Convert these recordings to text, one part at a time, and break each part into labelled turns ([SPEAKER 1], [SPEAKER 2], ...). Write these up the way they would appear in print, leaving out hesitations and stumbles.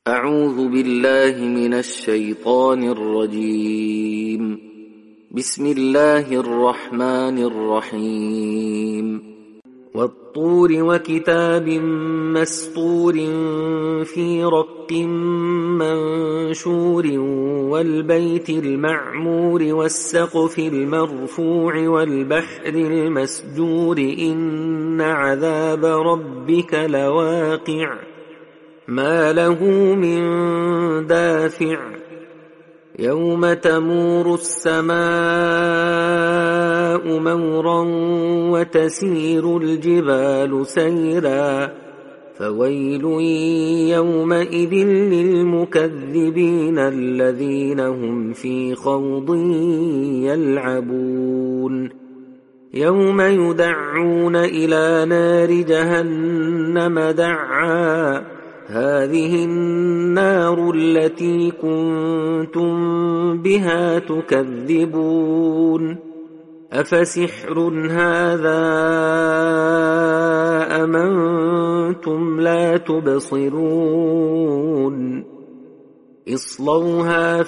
[SPEAKER 1] أعوذ بالله من الشيطان الرجيم. بسم الله الرحمن الرحيم. والطور وكتاب مسطور في رق منشور والبيت المعمور والسقف المرفوع والبحر المسجور إن عذاب ربك لواقع ما له من دافع يوم تمور السماء مورا وتسير الجبال سيرا فويل يومئذ للمكذبين الذين هم في خوض يلعبون يوم يدعون إلى نار جهنم دعا هذه النار التي كنتم بها تكذبون أفسحر هذا أم أنتم لا تبصرون اصلوها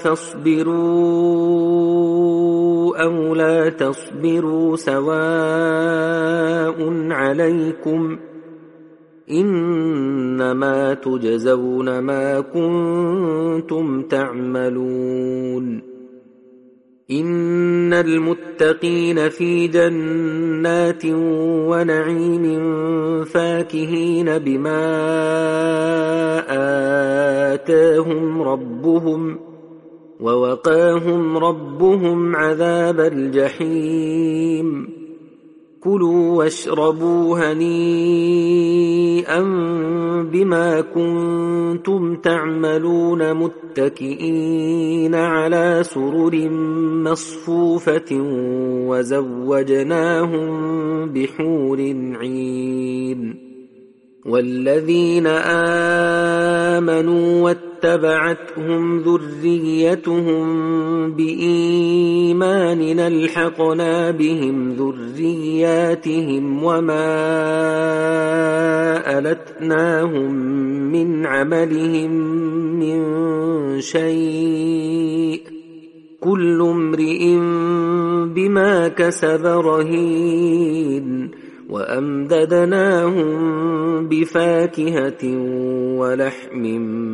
[SPEAKER 1] فاصبروا أو لا تصبروا سواء عليكم إنما تجزون ما كنتم تعملون إن المتقين في جنات ونعيم فاكهين بما آتاهم ربهم ووقاهم ربهم عذاب الجحيم كلوا واشربوا هنيئا بما كنتم تعملون متكئين على سرر مصفوفة وزوجناهم بحور عين والذين آمنوا واتبعتهم ذريتهم بإيمان ألحقنا بهم ذرياتهم وما ألتناهم من عملهم من شيء كل امرئ بما كسب رهين وأمددناهم بفاكهة ولحم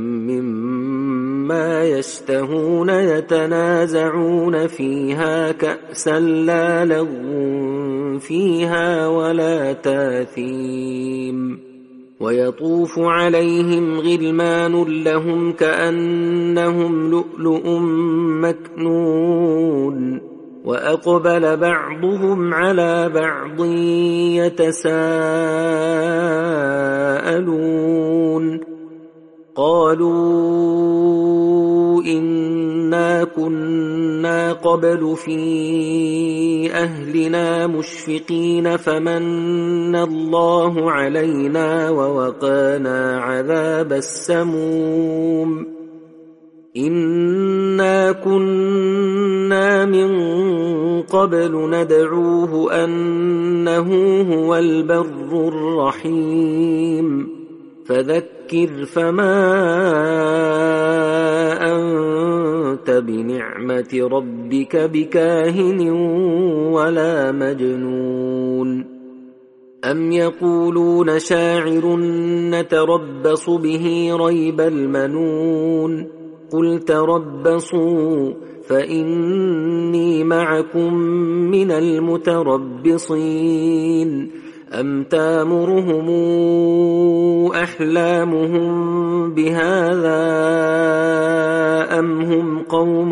[SPEAKER 1] مما يشتهون يتنازعون فيها كأسا لا لغو فيها ولا تاثيم ويطوف عليهم غلمان لهم كأنهم لؤلؤ مكنون وأقبل بعضهم على بعض يتساءلون قالوا إنا كنا قبل في أهلنا مشفقين فمن الله علينا ووقانا عذاب السموم إنا كنا من قبل ندعوه أنه هو البر الرحيم فذكر فما أنت بنعمة ربك بكاهن ولا مجنون أم يقولون شاعر نتربص به ريب المنون قل تربصوا فإني معكم من المتربصين أم تامرهم أحلامهم بهذا أم هم قوم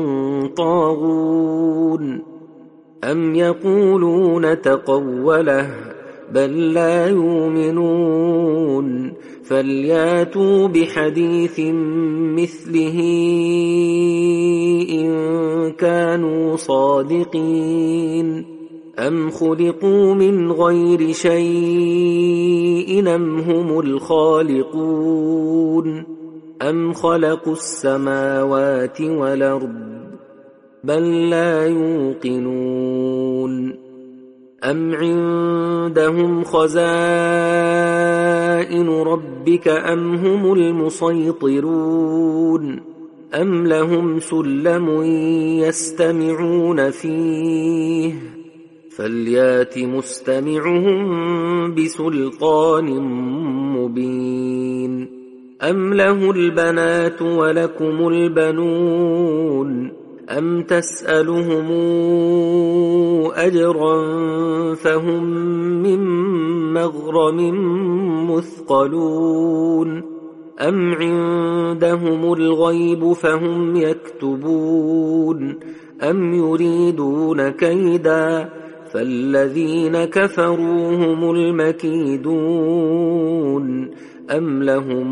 [SPEAKER 1] طاغون أم يقولون تقوله بل لا يؤمنون فلياتوا بحديث مثله إن كانوا صادقين أم خلقوا من غير شيء أم هم الخالقون أم خلقوا السماوات والأرض بل لا يوقنون أم عندهم خزائن ربك أم هم المسيطرون أم لهم سلم يستمعون فيه فليات مستمعهم بسلطان مبين أم له البنات ولكم البنون أم تسألهم أجرا فهم من مغرم مثقلون أم عندهم الغيب فهم يكتبون أم يريدون كيدا فالذين كفروا هم المكيدون أم لهم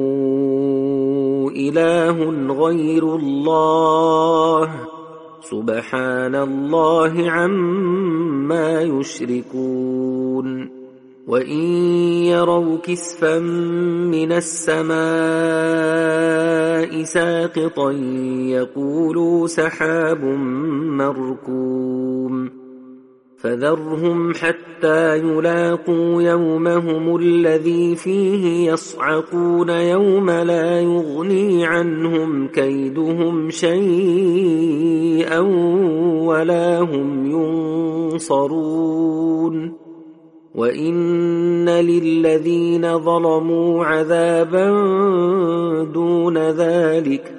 [SPEAKER 1] إله غير الله سبحان الله عما يشركون وإن يروا كسفا من السماء ساقطا يقولوا سحاب مركوم فذرهم حتى يلاقوا يومهم الذي فيه يصعقون يوم لا يغني عنهم كيدهم شيئا ولا هم ينصرون وإن للذين ظلموا عذابا دون ذلك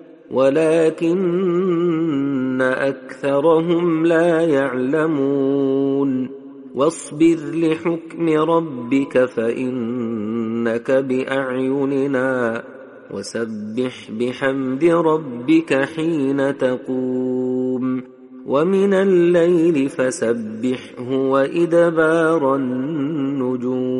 [SPEAKER 1] ولكن أكثرهم لا يعلمون واصبر لحكم ربك فإنك بأعيننا وسبح بحمد ربك حين تقوم ومن الليل فسبحه وإدبار النجوم